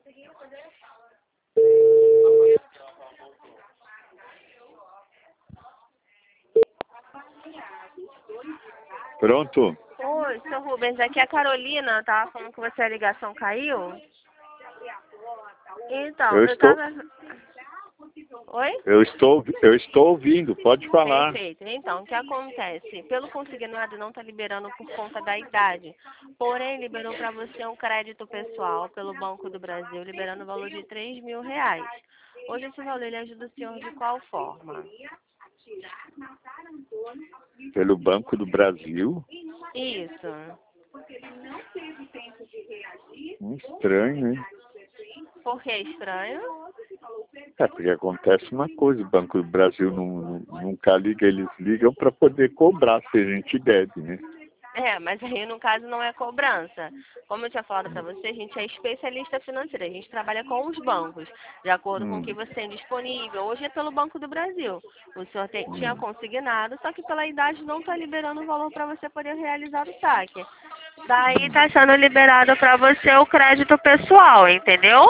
Pronto? Oi, seu Rubens, aqui é a Carolina, tava falando que a ligação caiu. Então, Eu eu estou, tava... Oi? eu estou ouvindo, pode falar. Perfeito. Então, o que acontece? Pelo consignado não está liberando por conta da idade. Porém, liberou para você um crédito pessoal pelo Banco do Brasil, liberando o valor de R$ 3.000. Hoje esse valor ele ajuda o senhor de qual forma? Pelo Banco do Brasil? Isso. Estranho, hein? Por que estranho? É porque acontece uma coisa, o Banco do Brasil nunca liga, eles ligam para poder cobrar se a gente deve, né? Mas aí no caso não é cobrança. Como eu tinha falado para você, a gente é especialista financeiro, a gente trabalha com os bancos, de acordo com o que você tem disponível. Hoje é pelo Banco do Brasil. O senhor tinha consignado, só que pela idade não está liberando o valor para você poder realizar o saque. Daí está sendo liberado para você o crédito pessoal, entendeu?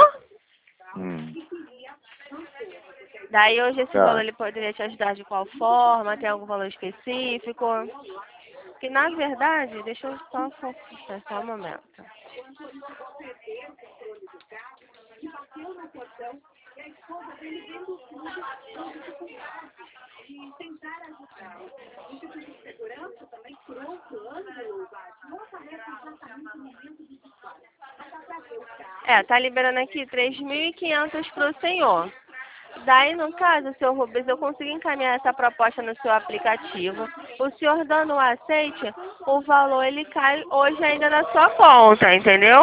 Daí hoje esse valor ele poderia te ajudar de qual forma? Tem algum valor específico? Que na verdade, deixa eu só um momento. Tá liberando aqui 3.500 para o senhor. Daí, no caso, senhor Rubens, eu consegui encaminhar essa proposta no seu aplicativo. O senhor dando um aceite, o valor ele cai hoje ainda na sua conta, entendeu?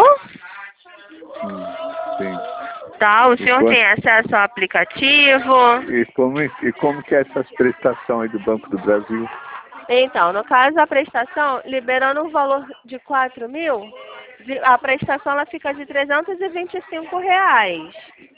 Sim. Tá, o senhor tem acesso ao aplicativo. E como que é essas prestações aí do Banco do Brasil? Então, no caso, a prestação, liberando um valor de 4.000, a prestação ela fica de R$ 325.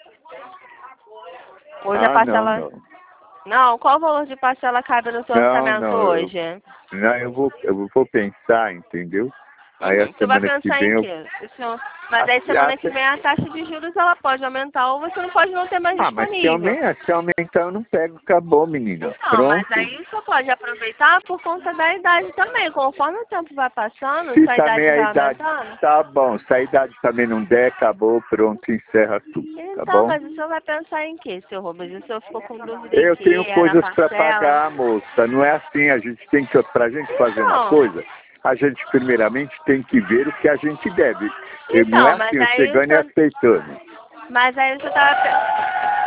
Hoje a parcela... Não, qual o valor de parcela cabe no seu orçamento hoje? Eu vou pensar, entendeu? Aí a Você vai semana que pensar vem em quê? Mas aí semana que vem a taxa de juros ela pode aumentar ou você não pode não ter mais disponível. Mas se aumentar eu não pego, acabou, menina. Não, Pronto. mas aí você pode aproveitar por conta da idade também. Conforme o tempo vai passando, Se sua também idade vai a idade aumentando. tá bom, se a idade também não der, acabou, pronto, encerra tudo, tá Então, bom? mas o senhor vai pensar em quê, seu Rubens? O senhor ficou com dúvida Eu em quê? tenho coisas Na para parcela? pagar, moça. Não é assim, a gente tem que, pra gente fazer uma coisa, a gente primeiramente tem que ver o que a gente deve. Não é assim, mas aí chegando e aceitando. Mas aí você tava...